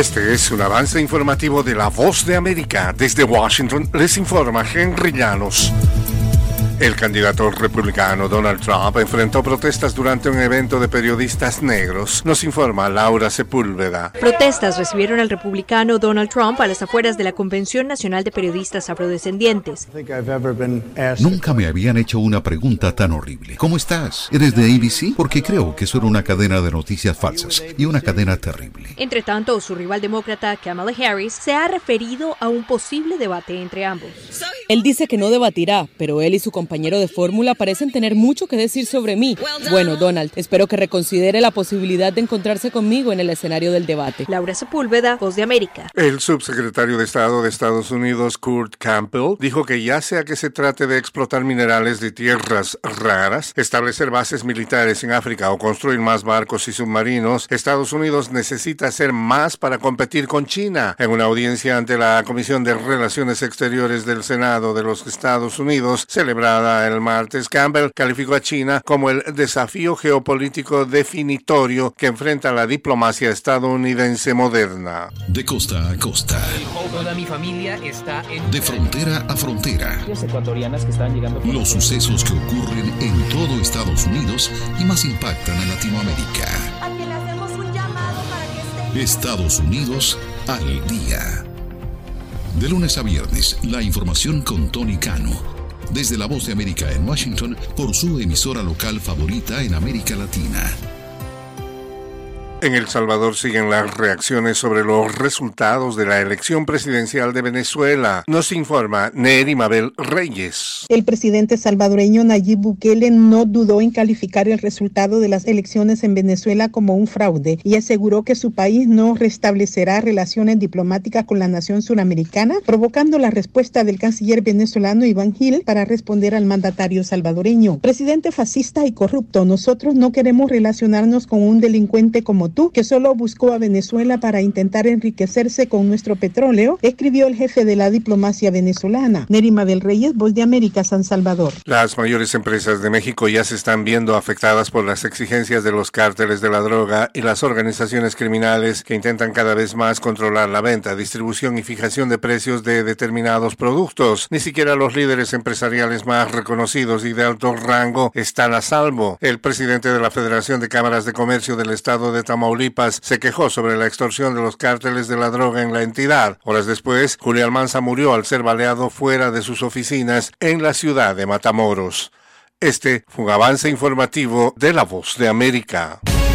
Este es un avance informativo de La Voz de América. Desde Washington les informa Henry Llanos. El candidato republicano Donald Trump enfrentó protestas durante un evento de periodistas negros. Nos informa Laura Sepúlveda. Protestas recibieron al republicano Donald Trump a las afueras de la Convención Nacional de Periodistas Afrodescendientes. Nunca me habían hecho una pregunta tan horrible. ¿Cómo estás? ¿Eres de ABC? Porque creo que eso era una cadena de noticias falsas y una cadena terrible. Entre tanto, su rival demócrata Kamala Harris se ha referido a un posible debate entre ambos. Él dice que no debatirá, pero él y su compañero de fórmula parecen tener mucho que decir sobre mí. Bueno, Donald, espero que reconsidere la posibilidad de encontrarse conmigo en el escenario del debate. Laura Sepúlveda, Voz de América. El subsecretario de Estado de Estados Unidos, Kurt Campbell, dijo que ya sea que se trate de explotar minerales de tierras raras, establecer bases militares en África o construir más barcos y submarinos, Estados Unidos necesita hacer más para competir con China. En una audiencia ante la Comisión de Relaciones Exteriores del Senado de los Estados Unidos, celebrada el martes, Campbell calificó a China como el desafío geopolítico definitorio que enfrenta la diplomacia estadounidense moderna. De costa a costa. Toda mi familia está de frontera a frontera. Ecuatorianas que están llegando. Los sucesos que ocurren en todo Estados Unidos y más impactan en Latinoamérica. A quien le hacemos un llamado para que esté. Estados Unidos al día. De lunes a viernes, la información con Tony Cano. Desde La Voz de América en Washington, por su emisora local favorita en América Latina. En El Salvador siguen las reacciones sobre los resultados de la elección presidencial de Venezuela. Nos informa Neri Mabel Reyes. El presidente salvadoreño Nayib Bukele no dudó en calificar el resultado de las elecciones en Venezuela como un fraude y aseguró que su país no restablecerá relaciones diplomáticas con la nación suramericana, provocando la respuesta del canciller venezolano Iván Gil para responder al mandatario salvadoreño. Presidente fascista y corrupto, nosotros no queremos relacionarnos con un delincuente como tú, que solo buscó a Venezuela para intentar enriquecerse con nuestro petróleo, escribió el jefe de la diplomacia venezolana. Neri Mabel Reyes, Voz de América, San Salvador. Las mayores empresas de México ya se están viendo afectadas por las exigencias de los cárteles de la droga y las organizaciones criminales que intentan cada vez más controlar la venta, distribución y fijación de precios de determinados productos. Ni siquiera los líderes empresariales más reconocidos y de alto rango están a salvo. El presidente de la Federación de Cámaras de Comercio del Estado de Tamaulipas se quejó sobre la extorsión de los cárteles de la droga en la entidad. Horas después, Julio Almanza murió al ser baleado fuera de sus oficinas en la ciudad de Matamoros. Este fue un avance informativo de La Voz de América.